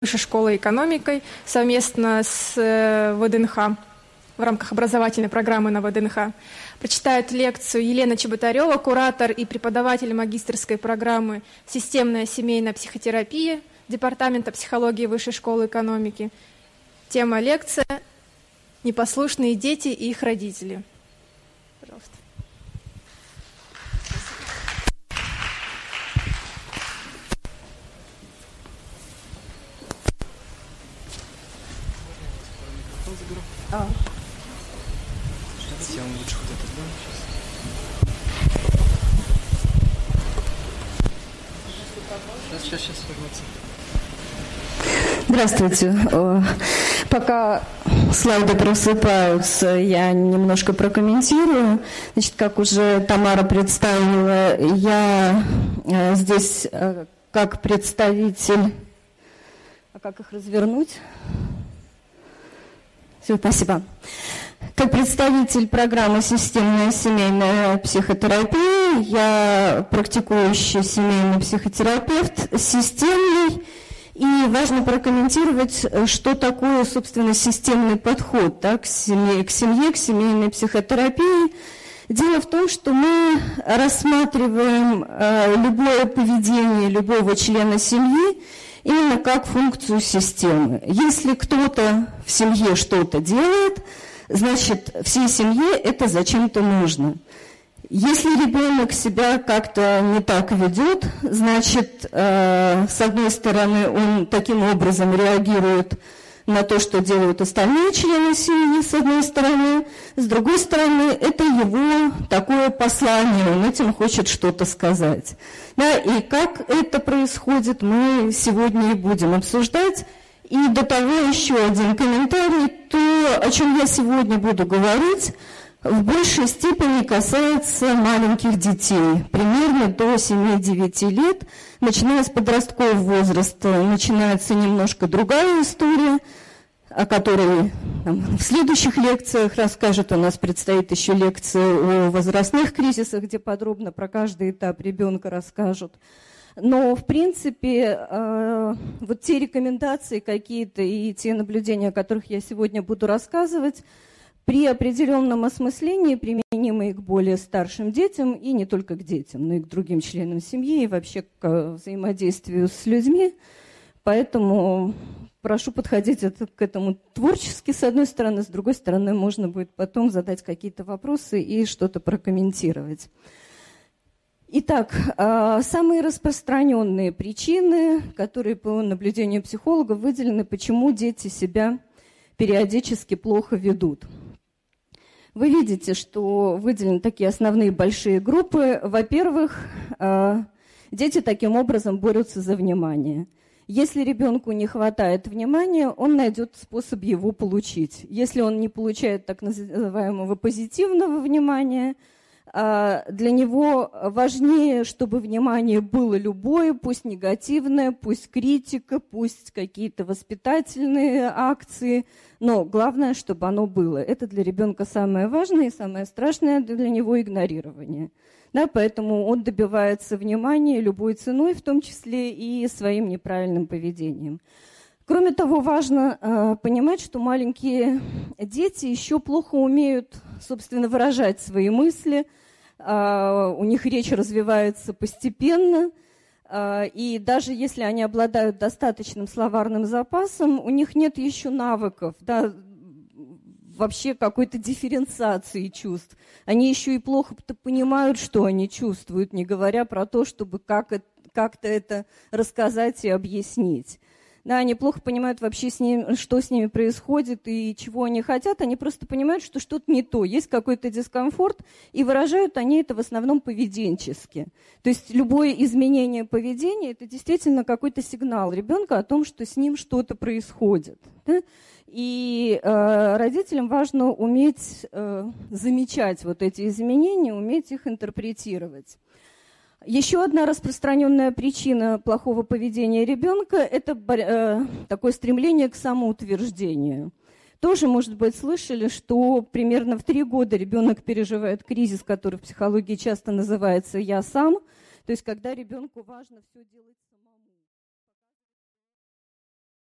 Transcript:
Высшей школой экономикой совместно с ВДНХ в рамках образовательной программы на ВДНХ. Прочитает лекцию Елена Чеботарева, куратор и преподаватель магистерской программы «Системная семейная психотерапия» Департамента психологии Высшей школы экономики. Тема лекции «Непослушные дети и их родители». Пожалуйста. Давайте я вам лучше вот это сделаю сейчас. Сейчас вернуться. Здравствуйте. Пока слайды просыпаются, я немножко прокомментирую. Значит, как уже Тамара представила, я здесь как представитель... А как их развернуть? Все, спасибо. Как представитель программы «Системная семейная психотерапия», я практикующий семейный психотерапевт, системный, и важно прокомментировать, что такое, собственно, системный подход к семье, к семейной психотерапии. Дело в том, что мы рассматриваем любое поведение любого члена семьи именно как функцию системы. Если кто-то в семье что-то делает, значит, всей семье это зачем-то нужно. Если ребенок себя как-то не так ведет, значит, с одной стороны, он таким образом реагирует на то, что делают остальные члены семьи, с одной стороны. С другой стороны, это его такое послание, он этим хочет что-то сказать. Да, и как это происходит, мы сегодня и будем обсуждать. И до того еще один комментарий. То, о чем я сегодня буду говорить, в большей степени касается маленьких детей, примерно до 7-9 лет. Начиная с подросткового возраста начинается немножко другая история, о которой в следующих лекциях расскажет. У нас предстоит еще лекция о возрастных кризисах, где подробно про каждый этап ребенка расскажут. Но, в принципе, вот те рекомендации какие-то и те наблюдения, о которых я сегодня буду рассказывать, при определенном осмыслении применимы к более старшим детям, и не только к детям, но и к другим членам семьи, и вообще к взаимодействию с людьми. Поэтому прошу подходить к этому творчески, с одной стороны, с другой стороны, можно будет потом задать какие-то вопросы и что-то прокомментировать. Итак, самые распространенные причины, которые по наблюдению психологов выделены, почему дети себя периодически плохо ведут. Вы видите, что выделены такие основные большие группы. Во-первых, дети таким образом борются за внимание. Если ребенку не хватает внимания, он найдет способ его получить. Если он не получает так называемого позитивного внимания, для него важнее, чтобы внимание было любое, пусть негативное, пусть критика, пусть какие-то воспитательные акции, но главное, чтобы оно было. Это для ребенка самое важное и самое страшное для него игнорирование. Да, поэтому он добивается внимания любой ценой, в том числе и своим неправильным поведением. Кроме того, важно понимать, что маленькие дети еще плохо умеют, собственно, выражать свои мысли. У них речь развивается постепенно, и даже если они обладают достаточным словарным запасом, у них нет еще навыков, да, вообще какой-то дифференциации чувств. Они еще и плохо понимают, что они чувствуют, не говоря про то, чтобы как-то это рассказать и объяснить. Да, они плохо понимают вообще, что с ними происходит и чего они хотят. Они просто понимают, что что-то не то, есть какой-то дискомфорт, и выражают они это в основном поведенчески. То есть любое изменение поведения – это действительно какой-то сигнал ребенка о том, что с ним что-то происходит. Да? И родителям важно уметь замечать вот эти изменения, уметь их интерпретировать. Еще одна распространенная причина плохого поведения ребенка – это такое стремление к самоутверждению. Тоже, может быть, слышали, что примерно в 3 года ребенок переживает кризис, который в психологии часто называется «я сам». То есть, когда ребенку важно все делать